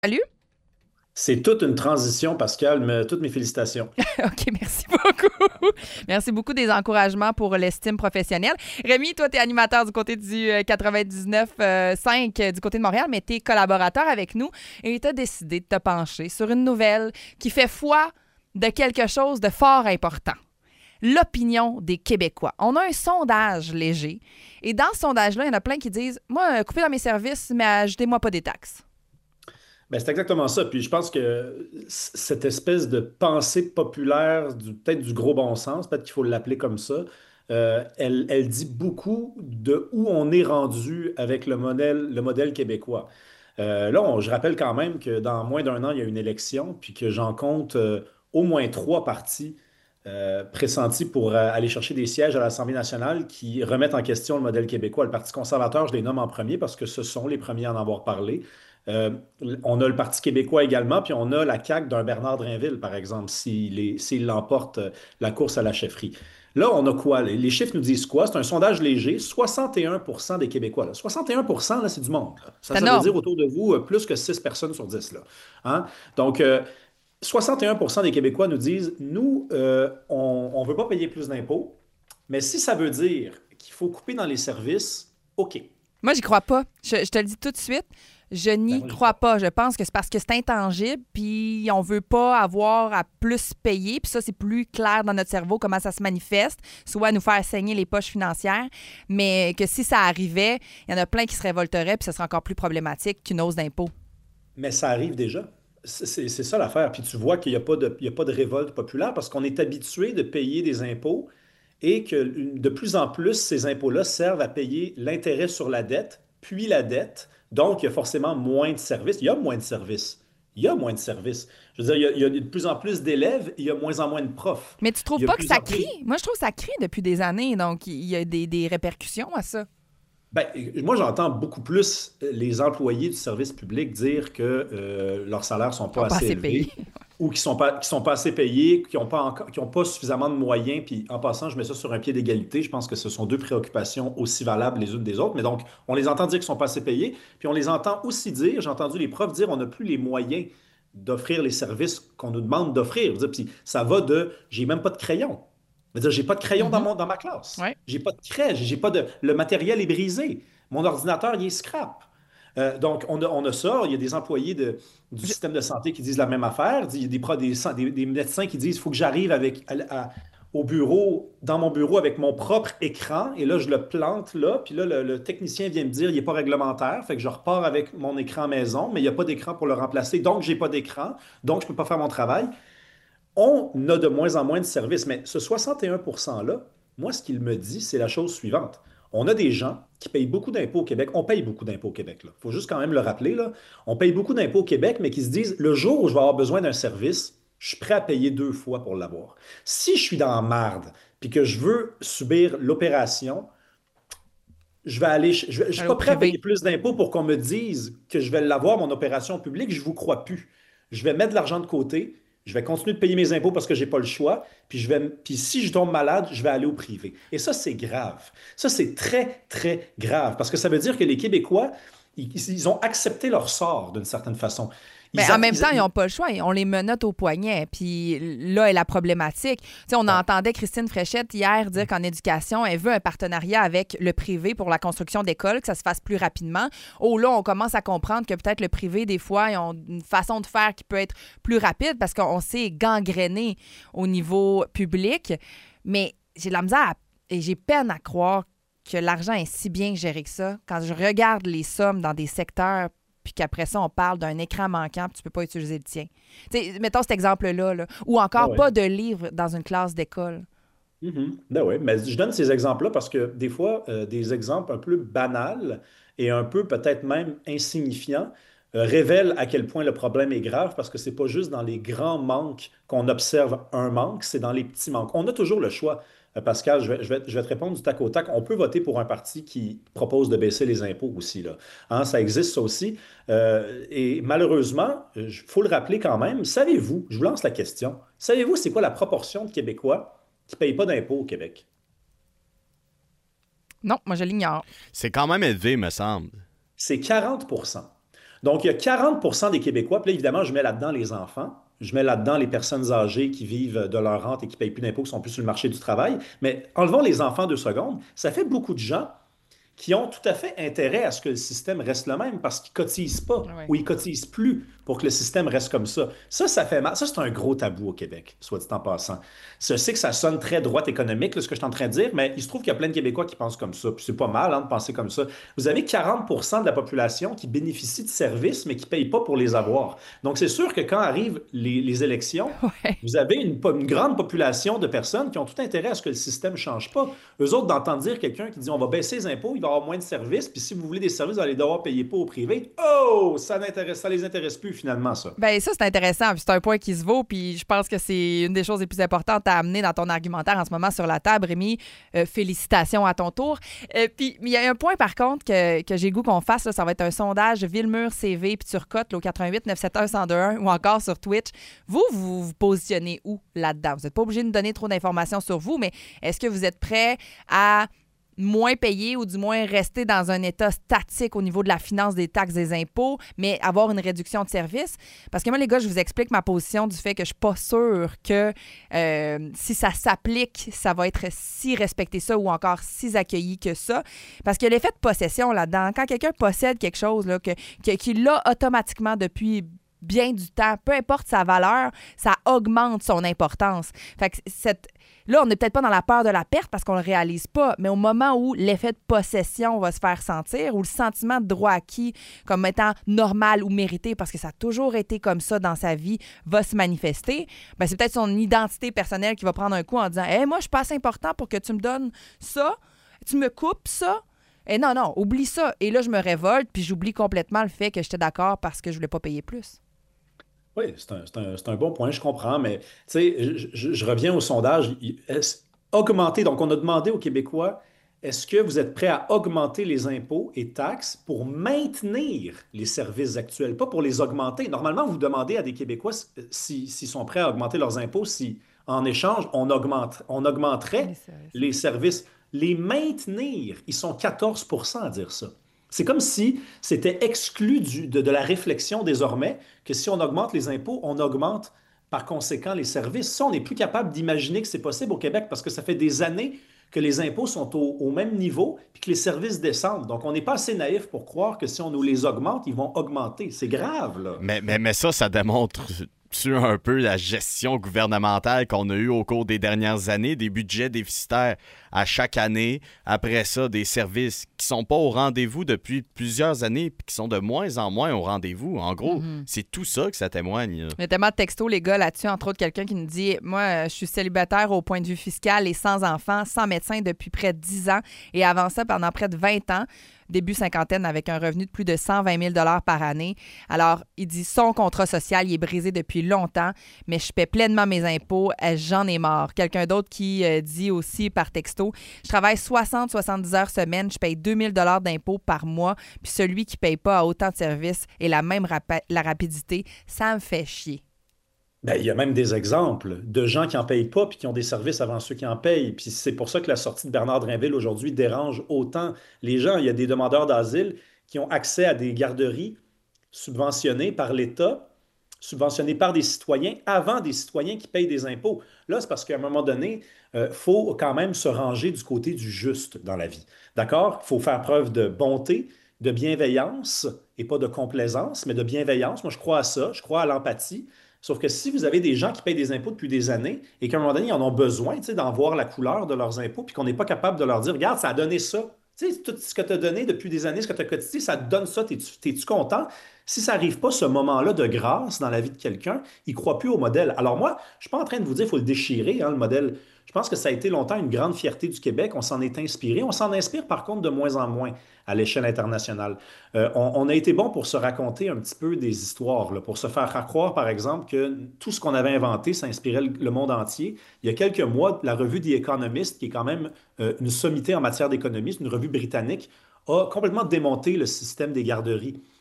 Salut. C'est toute une transition, Pascal, mais toutes mes félicitations. OK, merci beaucoup. Merci beaucoup des encouragements pour l'estime professionnelle. Rémi, toi, tu es animateur du côté du 99.5 du côté de Montréal, mais tu es collaborateur avec nous et tu as décidé de te pencher sur une nouvelle qui fait foi de quelque chose de fort important. L'opinion des Québécois. On a un sondage léger et dans ce sondage-là, il y en a plein qui disent moi, coupez dans mes services, mais ajoutez-moi pas des taxes. Ben, c'est exactement ça. Puis je pense que cette espèce de pensée populaire, peut-être du gros bon sens, peut-être qu'il faut l'appeler comme ça, elle dit beaucoup de où on est rendu avec le modèle québécois. Là, je rappelle quand même que dans moins d'un an, il y a une élection, puis que j'en compte au moins trois partis pressentis pour aller chercher des sièges à l'Assemblée nationale qui remettent en question le modèle québécois. Le Parti conservateur, je les nomme en premier parce que ce sont les premiers à en avoir parlé. Euh, on a le Parti québécois également, puis on a la CAQ d'un Bernard Drinville, par exemple, s'il l'emporte la course à la chefferie. Là, on a quoi? Les chiffres nous disent quoi? C'est un sondage léger. 61% des Québécois. Là. 61%, là, c'est du monde. Là. Ça, C'est ça veut dire énorme. autour de vous plus que 6 personnes sur 10. Là. Hein? Donc, 61% des Québécois nous disent, nous, on ne veut pas payer plus d'impôts, mais si ça veut dire qu'il faut couper dans les services, OK. Moi, j'y crois pas. Je te le dis tout de suite. Je Ben, n'y moi, j'y crois crois. pas. Je pense que c'est parce que c'est intangible, puis on veut pas avoir à plus payer, puis ça, c'est plus clair dans notre cerveau comment ça se manifeste, soit nous faire saigner les poches financières, mais que si ça arrivait, il y en a plein qui se révolteraient, puis ça serait encore plus problématique qu'une hausse d'impôt. Mais ça arrive déjà. C'est ça l'affaire. Puis tu vois qu'il n'y a il y a pas de révolte populaire parce qu'on est habitué de payer des impôts et que de plus en plus, ces impôts-là servent à payer l'intérêt sur la dette, puis la dette. Donc, il y a forcément moins de services. Il y a moins de services. Il y a moins de services. Je veux dire, il y a de plus en plus d'élèves et il y a moins en moins de profs. Mais tu trouves Il y a de pas que plus ça en crie? plus. Moi, je trouve que ça crie depuis des années, donc il y a des répercussions à ça. Ben, moi, j'entends beaucoup plus les employés du service public dire que leurs salaires sont Ils pas sont pas assez assez élevés payés. ou qui sont pas assez payés, qui ont pas suffisamment de moyens. Puis en passant, je mets ça sur un pied d'égalité. Je pense que ce sont deux préoccupations aussi valables les unes des autres. Mais donc, on les entend dire qu'ils sont pas assez payés, puis on les entend aussi dire, j'ai entendu les profs dire, on n'a plus les moyens d'offrir les services qu'on nous demande d'offrir. Je veux dire, puis ça va de, j'ai même pas de crayon. Je veux dire, j'ai pas de crayon Mhm. dans ma classe. Ouais. J'ai pas de craie, j'ai pas de, le matériel est brisé. Mon ordinateur, il est scrap. Donc, on a ça. Il y a des employés du Je- système de santé qui disent la même affaire. Il y a des médecins qui disent il faut que j'arrive au bureau, dans mon bureau avec mon propre écran. Et là, je le plante là. Puis là, le technicien vient me dire il n'est pas réglementaire. Fait que je repars avec mon écran maison, mais il n'y a pas d'écran pour le remplacer. Donc, j'ai pas d'écran. Donc, je ne peux pas faire mon travail. On a de moins en moins de services. Mais ce 61%-là, moi, ce qu'il me dit, c'est la chose suivante. On a des gens qui payent beaucoup d'impôts au Québec. On paye beaucoup d'impôts au Québec. Il faut juste quand même le rappeler. Là. On paye beaucoup d'impôts au Québec, mais qui se disent, le jour où je vais avoir besoin d'un service, je suis prêt à payer deux fois pour l'avoir. Si je suis dans la marde, puis que je veux subir l'opération, je ne suis Aller au pas prêt à payer privé. plus d'impôts pour qu'on me dise que je vais l'avoir, mon opération publique. Je ne vous crois plus. Je vais mettre de l'argent de côté. Je vais continuer de payer mes impôts parce que je n'ai pas le choix. Puis si je tombe malade, je vais aller au privé. Et ça, c'est grave. Ça, c'est très, très grave. Parce que ça veut dire que les Québécois, ils ont accepté leur sort d'une certaine façon. Mais Ils, en a- même temps, ils ils- n'ont pas le choix. On les menotte au poignet. Puis là est la problématique. Tu sais, on ouais. entendait Christine Fréchette hier dire qu'en éducation, elle veut un partenariat avec le privé pour la construction d'écoles, que ça se fasse plus rapidement. Oh là, on commence à comprendre que peut-être le privé, des fois, ils ont une façon de faire qui peut être plus rapide parce qu'on s'est gangréné au niveau public. Mais j'ai de la misère et j'ai peine à croire que l'argent est si bien géré que ça. Quand je regarde les sommes dans des secteurs puis qu'après ça, on parle d'un écran manquant, puis tu peux pas utiliser le tien. Tu sais, mettons cet exemple-là, là. Ou Ouais, encore ouais. pas de livres dans une classe d'école. Mhm. Ben oui, mais je donne ces exemples-là parce que des fois, des exemples un peu banals et un peu peut-être même insignifiants révèlent à quel point le problème est grave parce que c'est pas juste dans les grands manques qu'on observe un manque, c'est dans les petits manques. On a toujours le choix. Pascal, je vais te répondre du tac au tac. On peut voter pour un parti qui propose de baisser les impôts aussi, là. Hein, ça existe ça aussi. Et malheureusement, il faut le rappeler quand même, savez-vous, je vous lance la question, savez-vous c'est quoi la proportion de Québécois qui ne payent pas d'impôts au Québec? Non, moi, je l'ignore. C'est quand même élevé, me semble. C'est 40%. Donc, il y a 40 des Québécois, puis là, évidemment, je mets là-dedans les enfants, je mets là-dedans les personnes âgées qui vivent de leur rente et qui ne payent plus d'impôts, qui sont plus sur le marché du travail. Mais enlevons les enfants 2 secondes, ça fait beaucoup de gens qui ont tout à fait intérêt à ce que le système reste le même parce qu'ils ne cotisent pas Ouais. ou ils ne cotisent plus pour que le système reste comme ça. Ça fait mal. Ça, c'est un gros tabou au Québec, soit dit en passant. Je sais que ça sonne très droite économique, là, ce que je suis en train de dire, mais il se trouve qu'il y a plein de Québécois qui pensent comme ça. Puis c'est pas mal hein, de penser comme ça. Vous avez 40 de la population qui bénéficie de services, mais qui ne payent pas pour les avoir. Donc, c'est sûr que quand arrivent les élections, Ouais. vous avez une grande population de personnes qui ont tout intérêt à ce que le système ne change pas. Eux autres, d'entendre dire quelqu'un qui dit on va baisser les impôts, il va y avoir moins de services, puis si vous voulez des services, vous allez devoir payer pas au privé. Oh, ça les intéresse plus finalement, ça. Ben ça, c'est intéressant. Puis c'est un point qui se vaut. Puis je pense que c'est une des choses les plus importantes à amener dans ton argumentaire en ce moment sur la table, Rémi. Félicitations à ton tour. Puis il y a un point, par contre, que j'ai le goût qu'on fasse. Là, ça va être un sondage Villemur CV puis Turcotte, là, au 88 971 1021 ou encore sur Twitch. Vous positionnez où là-dedans? Vous n'êtes pas obligé de nous donner trop d'informations sur vous, mais est-ce que vous êtes prêt à moins payer ou du moins rester dans un état statique au niveau de la finance des taxes des impôts, mais avoir une réduction de services? Parce que moi, les gars, je vous explique ma position du fait que je suis pas sûre que si ça s'applique, ça va être si respecté ça ou encore si accueilli que ça. Parce que l'effet de possession là-dedans, quand quelqu'un possède quelque chose là, qu'il l'a automatiquement depuis bien du temps, peu importe sa valeur, ça augmente son importance. Fait que là, on n'est peut-être pas dans la peur de la perte parce qu'on le réalise pas, mais au moment où l'effet de possession va se faire sentir, ou le sentiment de droit acquis comme étant normal ou mérité parce que ça a toujours été comme ça dans sa vie, va se manifester, ben c'est peut-être son identité personnelle qui va prendre un coup en disant « Hey, moi, je suis pas assez important pour que tu me donnes ça, tu me coupes ça. » Et non, non, oublie ça. Et là, je me révolte, puis j'oublie complètement le fait que j'étais d'accord parce que je voulais pas payer plus. Oui, c'est un bon point, je comprends, mais tu sais, je reviens au sondage. Augmenter, donc on a demandé aux Québécois, est-ce que vous êtes prêts à augmenter les impôts et taxes pour maintenir les services actuels, pas pour les augmenter? Normalement, vous demandez à des Québécois s'ils sont prêts à augmenter leurs impôts, si en échange, on Les augmenterait services. les services. Les maintenir, ils sont 14 à dire ça. C'est comme si c'était exclu de la réflexion désormais que si on augmente les impôts, on augmente par conséquent les services. Ça, on n'est plus capable d'imaginer que c'est possible au Québec parce que ça fait des années que les impôts sont au même niveau puis que les services descendent. Donc, on n'est pas assez naïf pour croire que si on nous les augmente, ils vont augmenter. C'est grave, là. Mais ça démontre un peu la gestion gouvernementale qu'on a eue au cours des dernières années, des budgets déficitaires à chaque année. Après ça, des services qui sont pas au rendez-vous depuis plusieurs années puis qui sont de moins en moins au rendez-vous. En gros, c'est tout ça que ça témoigne. Il y a tellement de textos, les gars, là-dessus. Entre autres, quelqu'un qui nous dit « Moi, je suis célibataire au point de vue fiscal et sans enfant, sans médecin depuis près de 10 ans. Et avant ça, pendant près de 20 ans. Début cinquantaine, avec un revenu de plus de 120 000 par année. Alors, il dit son contrat social, il est brisé depuis longtemps, mais je paie pleinement mes impôts, j'en ai marre. Quelqu'un d'autre qui dit aussi par texto, je travaille 60-70 heures semaine, je paye 2 000 d'impôts par mois, puis celui qui ne paye pas a autant de services et la même la rapidité, ça me fait chier. Ben, il y a même des exemples de gens qui n'en payent pas puis qui ont des services avant ceux qui en payent. Puis c'est pour ça que la sortie de Bernard Drinville aujourd'hui dérange autant les gens. Il y a des demandeurs d'asile qui ont accès à des garderies subventionnées par l'État, subventionnées par des citoyens avant des citoyens qui payent des impôts. Là, c'est parce qu'à un moment donné, il faut quand même se ranger du côté du juste dans la vie. D'accord? Il faut faire preuve de bonté, de bienveillance et pas de complaisance, mais de bienveillance. Moi, je crois à ça, je crois à l'empathie. Sauf que si vous avez des gens qui payent des impôts depuis des années et qu'à un moment donné, ils en ont besoin, tu sais, d'en voir la couleur de leurs impôts, puis qu'on n'est pas capable de leur dire, regarde, ça a donné ça. Tu sais, tout ce que tu as donné depuis des années, ce que tu as cotisé, ça te donne ça. T'es-tu content? Si ça n'arrive pas, ce moment-là de grâce dans la vie de quelqu'un, il ne croit plus au modèle. Alors moi, je ne suis pas en train de vous dire qu'il faut le déchirer, hein, le modèle. Je pense que ça a été longtemps une grande fierté du Québec. On s'en est inspiré. On s'en inspire par contre de moins en moins à l'échelle internationale. On a été bon pour se raconter un petit peu des histoires, là, pour se faire croire, par exemple, que tout ce qu'on avait inventé, ça inspirait le monde entier. Il y a quelques mois, la revue The Economist, qui est quand même une sommité en matière d'économie, c'est une revue britannique, a complètement démonté le système des garderies.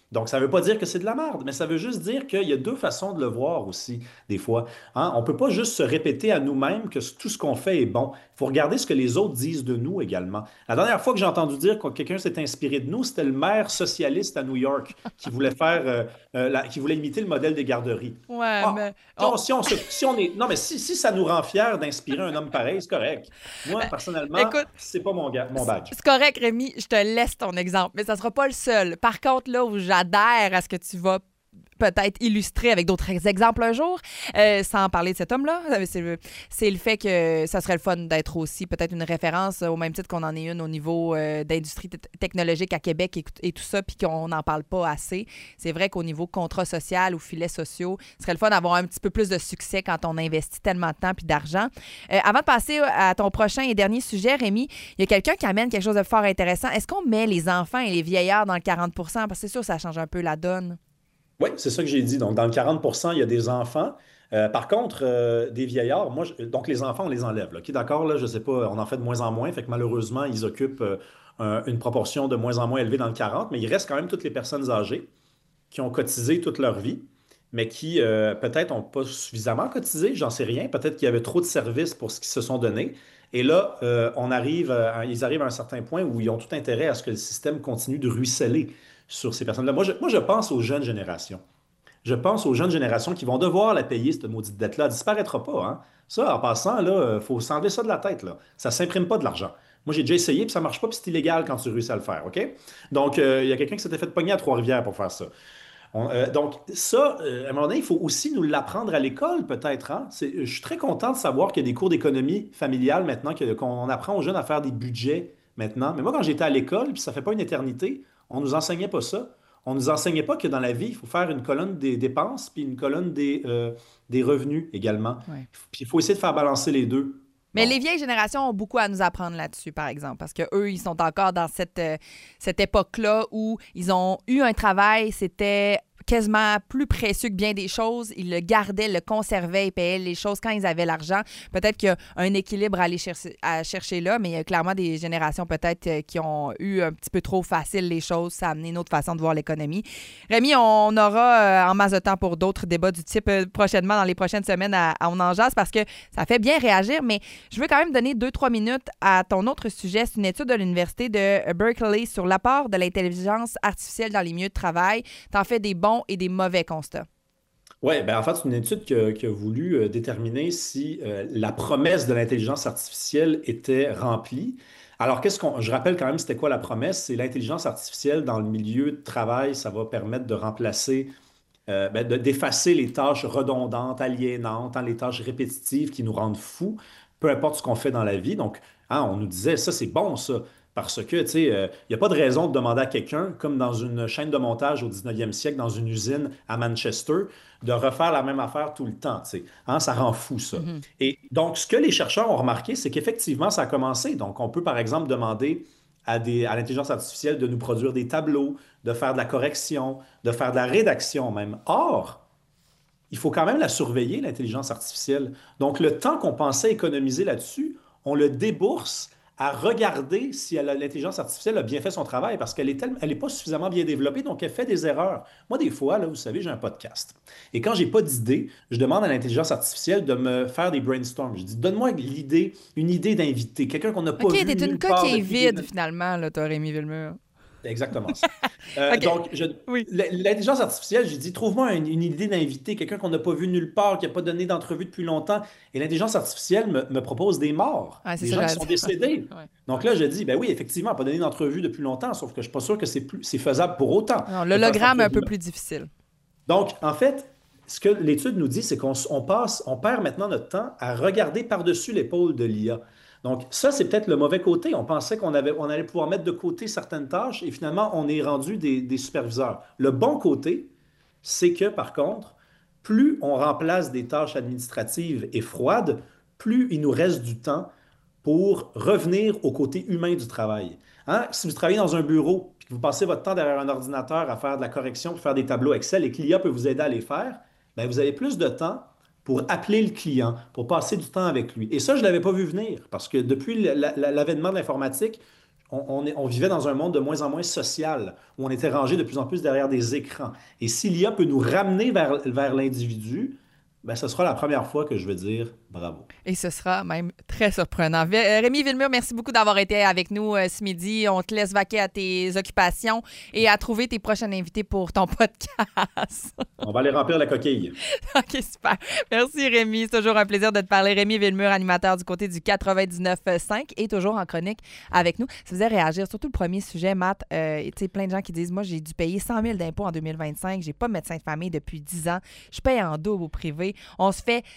Donc, ça ne veut pas dire que c'est de la merde, mais ça veut juste dire qu'il y a deux façons de le voir aussi, des fois. Hein? On ne peut pas juste se répéter à nous-mêmes que tout ce qu'on fait est bon. Il faut regarder ce que les autres disent de nous également. La dernière fois que j'ai entendu dire que quelqu'un s'est inspiré de nous, c'était le maire socialiste à New York qui voulait qui voulait imiter le modèle des garderies. Ouais, Ah, mais si on est, non, mais si ça nous rend fiers d'inspirer un homme pareil, c'est correct. Moi, personnellement, écoute, c'est pas mon badge. c'est correct, Rémi, je te laisse ton exemple, mais ça sera pas le seul. Par contre, là où j'adhère à ce que tu vas peut-être illustrer avec d'autres exemples un jour, sans parler de cet homme-là, c'est le fait que ça serait le fun d'être aussi peut-être une référence au même titre qu'on en est une au niveau d'industrie technologique à Québec et tout ça, puis qu'on n'en parle pas assez. C'est vrai qu'au niveau contrat social ou filets sociaux, ce serait le fun d'avoir un petit peu plus de succès quand on investit tellement de temps puis d'argent. Avant de passer à ton prochain et dernier sujet, Rémi, il y a quelqu'un qui amène quelque chose de fort intéressant. Est-ce qu'on met les enfants et les vieillards dans le 40 parce que c'est sûr, ça change un peu la donne. Oui, c'est ça que j'ai dit. Donc, dans le 40 il y a des enfants. Par contre, des vieillards, donc les enfants, on les enlève. Là. OK, d'accord, là, je sais pas, on en fait de moins en moins. Fait que malheureusement, ils occupent une proportion de moins en moins élevée dans le 40, mais il reste quand même toutes les personnes âgées qui ont cotisé toute leur vie, mais qui peut-être n'ont pas suffisamment cotisé, j'en sais rien. Peut-être qu'il y avait trop de services pour ce qu'ils se sont donnés. Et là, ils arrivent à un certain point où ils ont tout intérêt à ce que le système continue de ruisseler sur ces personnes-là. Moi, je pense aux jeunes générations. Je pense aux jeunes générations qui vont devoir la payer, cette maudite dette-là. Elle ne disparaîtra pas. Hein. Ça, en passant, là, il faut s'enlever ça de la tête. Là. Ça ne s'imprime pas de l'argent. Moi, j'ai déjà essayé, puis ça ne marche pas, puis c'est illégal quand tu réussis à le faire. OK? Donc, il y a quelqu'un qui s'était fait pogner à Trois-Rivières pour faire ça. Donc, ça, à un moment donné, il faut aussi nous l'apprendre à l'école, peut-être. Hein? Je suis très content de savoir qu'il y a des cours d'économie familiale maintenant, qu'on apprend aux jeunes à faire des budgets maintenant. Mais moi, quand j'étais à l'école, puis ça fait pas une éternité, on nous enseignait pas ça. On nous enseignait pas que dans la vie, il faut faire une colonne des dépenses puis une colonne des revenus également. Ouais. Puis il faut essayer de faire balancer les deux. Mais Bon. les vieilles générations ont beaucoup à nous apprendre là-dessus, par exemple, parce qu'eux, ils sont encore dans cette époque-là où ils ont eu un travail, c'était quasiment plus précieux que bien des choses. Ils le gardaient, le conservaient, ils payaient les choses quand ils avaient l'argent. Peut-être qu'il y a un équilibre à chercher là, mais il y a clairement des générations peut-être qui ont eu un petit peu trop facile les choses. Ça a amené une autre façon de voir l'économie. Rémi, on aura en masse de temps pour d'autres débats du type prochainement, dans les prochaines semaines à On en jase, parce que ça fait bien réagir, mais je veux quand même donner 2-3 minutes à ton autre sujet. C'est une étude de l'Université de Berkeley sur l'apport de l'intelligence artificielle dans les milieux de travail. T'en fais des bons et des mauvais constats. Oui, ben en fait, c'est une étude qui a voulu déterminer si la promesse de l'intelligence artificielle était remplie. Alors, je rappelle quand même, c'était quoi la promesse? C'est l'intelligence artificielle dans le milieu de travail, ça va permettre de remplacer d'effacer les tâches redondantes, aliénantes, hein, les tâches répétitives qui nous rendent fous, peu importe ce qu'on fait dans la vie. Donc, hein, on nous disait, ça, c'est bon, ça. Parce que, tu sais, il n'y a pas de raison de demander à quelqu'un, comme dans une chaîne de montage au 19e siècle, dans une usine à Manchester, de refaire la même affaire tout le temps. Tu sais. Hein, ça rend fou, ça. Mhm. Et donc, ce que les chercheurs ont remarqué, c'est qu'effectivement, ça a commencé. Donc, on peut, par exemple, demander à l'intelligence artificielle de nous produire des tableaux, de faire de la correction, de faire de la rédaction même. Or, il faut quand même la surveiller, l'intelligence artificielle. Donc, le temps qu'on pensait économiser là-dessus, on le débourse à regarder si l'intelligence artificielle a bien fait son travail parce qu'elle elle est pas suffisamment bien développée, donc elle fait des erreurs. Moi, des fois, là, vous savez, j'ai un podcast. Et quand j'ai pas d'idée, je demande à l'intelligence artificielle de me faire des brainstorms. Je dis, donne-moi une idée d'invité, quelqu'un qu'on n'a pas OK, vu t'es une nulle part coquille depuis vide, finalement, là, toi, Rémi Villemur. Exactement ça. OK. Donc, Oui. l'intelligence artificielle, j'ai dit, trouve-moi une idée d'invité, quelqu'un qu'on n'a pas vu nulle part, qui n'a pas donné d'entrevue depuis longtemps. Et l'intelligence artificielle me propose des morts, Ah, c'est des ça, gens qui j'allais sont dire. décédés. Ouais. Donc là, je dis, ben oui, effectivement, pas donné d'entrevue depuis longtemps, sauf que je ne suis pas sûr que c'est faisable pour autant Non, de faire cette l'hologramme est un peu entrevue-là. plus difficile. Donc, en fait, ce que l'étude nous dit, c'est on perd maintenant notre temps à regarder par-dessus l'épaule de l'IA. Donc, ça, c'est peut-être le mauvais côté. On pensait on allait pouvoir mettre de côté certaines tâches et finalement, on est rendu des superviseurs. Le bon côté, c'est que, par contre, plus on remplace des tâches administratives et froides, plus il nous reste du temps pour revenir au côté humain du travail. Hein? Si vous travaillez dans un bureau et que vous passez votre temps derrière un ordinateur à faire de la correction, pour faire des tableaux Excel et que l'IA peut vous aider à les faire, bien, vous avez plus de temps pour appeler le client, pour passer du temps avec lui. Et ça, je ne l'avais pas vu venir parce que depuis l'avènement de l'informatique, on vivait dans un monde de moins en moins social, où on était rangé de plus en plus derrière des écrans. Et si l'IA peut nous ramener vers l'individu, ben, ce sera la première fois que je vais dire bravo. Et ce sera même très surprenant. Rémi Villemur, merci beaucoup d'avoir été avec nous ce midi. On te laisse vaquer à tes occupations et à trouver tes prochains invités pour ton podcast. On va aller remplir la coquille. OK, super. Merci Rémi. C'est toujours un plaisir de te parler. Rémi Villemur, animateur du côté du 99.5 et toujours en chronique avec nous. Ça faisait réagir, surtout le premier sujet, Matt. Tu sais, plein de gens qui disent, moi, j'ai dû payer 100 000 d'impôts en 2025. J'ai pas de médecin de famille depuis 10 ans. Je paye en double au privé. On se fait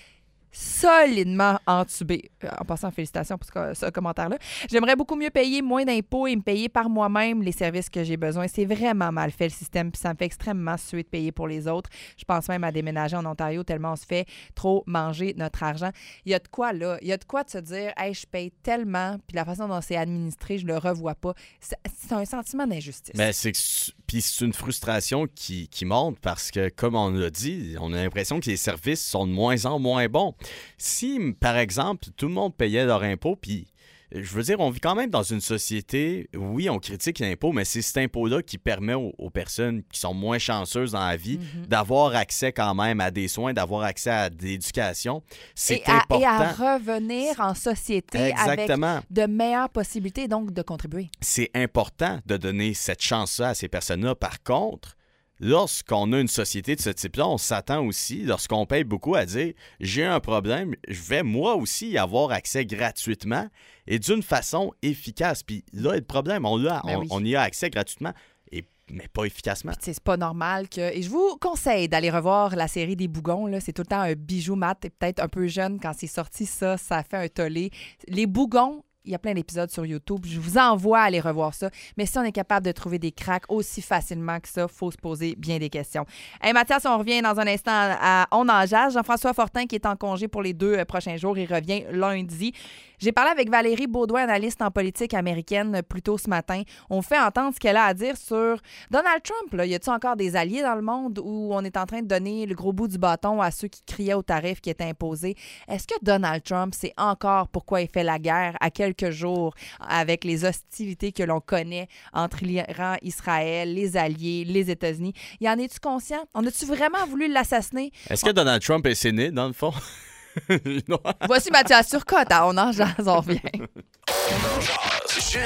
solidement entubé. En passant, félicitations pour ce commentaire-là. J'aimerais beaucoup mieux payer moins d'impôts et me payer par moi-même les services que j'ai besoin. C'est vraiment mal fait, le système, puis ça me fait extrêmement suer de payer pour les autres. Je pense même à déménager en Ontario tellement on se fait trop manger notre argent. Il y a de quoi, là? Il y a de quoi de se dire, hey, je paye tellement, puis la façon dont c'est administré, je le revois pas. C'est un sentiment d'injustice. Mais puis c'est une frustration qui monte parce que, comme on l'a dit, on a l'impression que les services sont de moins en moins bons. Si, par exemple, tout le monde payait leur impôt, puis je veux dire, on vit quand même dans une société, oui, on critique l'impôt, mais c'est cet impôt-là qui permet aux personnes qui sont moins chanceuses dans la vie d'avoir accès quand même à des soins, d'avoir accès à de l'éducation. C'est important. Et à revenir en société Exactement. Avec de meilleures possibilités, donc de contribuer. C'est important de donner cette chance-là à ces personnes-là. Par contre, lorsqu'on a une société de ce type-là, on s'attend aussi, lorsqu'on paye beaucoup, à dire « j'ai un problème, je vais moi aussi y avoir accès gratuitement et d'une façon efficace. » Puis là, le problème, on y a accès gratuitement, mais pas efficacement. Puis, c'est pas normal que... Et je vous conseille d'aller revoir la série des Bougons. Là. C'est tout le temps un bijou, Matt. T'es peut-être un peu jeune quand c'est sorti, ça a fait un tollé. Les Bougons, il y a plein d'épisodes sur YouTube. Je vous envoie à aller revoir ça. Mais si on est capable de trouver des cracks aussi facilement que ça, il faut se poser bien des questions. Hey, Mathias, on revient dans un instant à On en jase. Jean-François Fortin, qui est en congé pour les 2 prochains jours, il revient lundi. J'ai parlé avec Valérie Beaudoin, analyste en politique américaine, plus tôt ce matin. On fait entendre ce qu'elle a à dire sur Donald Trump. Là. Y a-t-il encore des alliés dans le monde où on est en train de donner le gros bout du bâton à ceux qui criaient aux tarifs qui étaient imposés? Est-ce que Donald Trump sait encore pourquoi il fait la guerre à quelques jours avec les hostilités que l'on connaît entre l'Iran, Israël, les alliés, les États-Unis? Y en es-tu conscient? On a-tu vraiment voulu l'assassiner? Est-ce que Donald Trump est séné, dans le fond? Voici Mathias Turcotte. On en jase, on revient.